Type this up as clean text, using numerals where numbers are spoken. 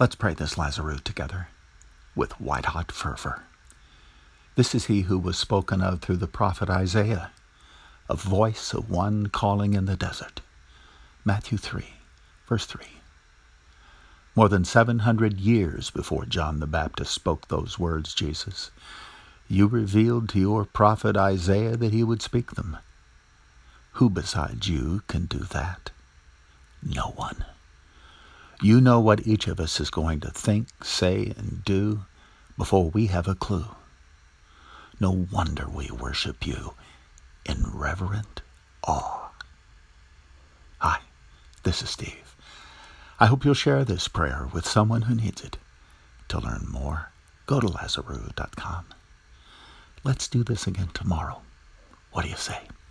Let's pray this Lazarus together with white-hot fervor. This is he who was spoken of through the prophet Isaiah, a voice of one calling in the desert. Matthew 3, verse 3. More than 700 years before John the Baptist spoke those words, Jesus, you revealed to your prophet Isaiah that he would speak them. Who besides you can do that? No one. You know what each of us is going to think, say, and do before we have a clue. No wonder we worship you in reverent awe. Hi, this is Steve. I hope you'll share this prayer with someone who needs it. To learn more, go to Lazarus.com. Let's do this again tomorrow. What do you say?